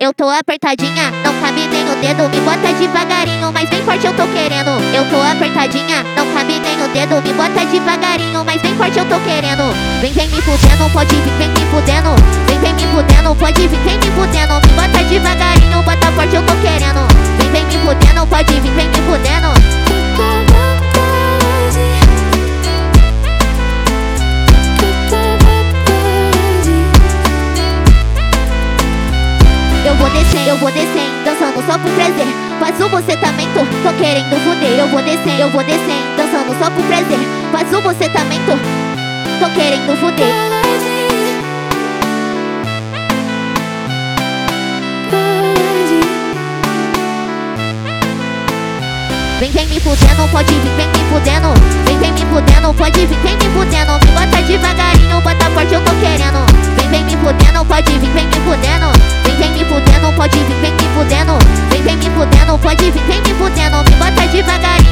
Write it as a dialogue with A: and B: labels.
A: Eu tô apertadinha, não cabe nem o dedo. Me bota devagarinho, mas bem forte eu tô querendo. Eu tô apertadinha, não cabe nem o dedo. Me bota devagarinho, mas bem forte eu tô querendo. Vem me fudendo, pode vir, vem me fudendo. Vem me fudendo, pode vir, vem me fudendo. Me bota devagarinho, bota forte eu tô querendo. Vem me fudendo, pode vir, vem me fudendo. Eu vou descer, dançando só por prazer. Faz o bocetamento, tô querendo fuder. Eu vou descer, dançando só por prazer. Faz o bocetamento, tô querendo fuder. Vem me fudendo, pode vir, vem me fudendo. Vem me fudendo, pode vir, vem me fudendo. Me bota devagarinho, bota forte eu tô querendo. Vem me fudendo, pode vir, vem me fudendo. Vem me fudendo, pode vir, vem me fudendo. Vem me fudendo, pode vir, vem me fudendo. Me bota devagarinho.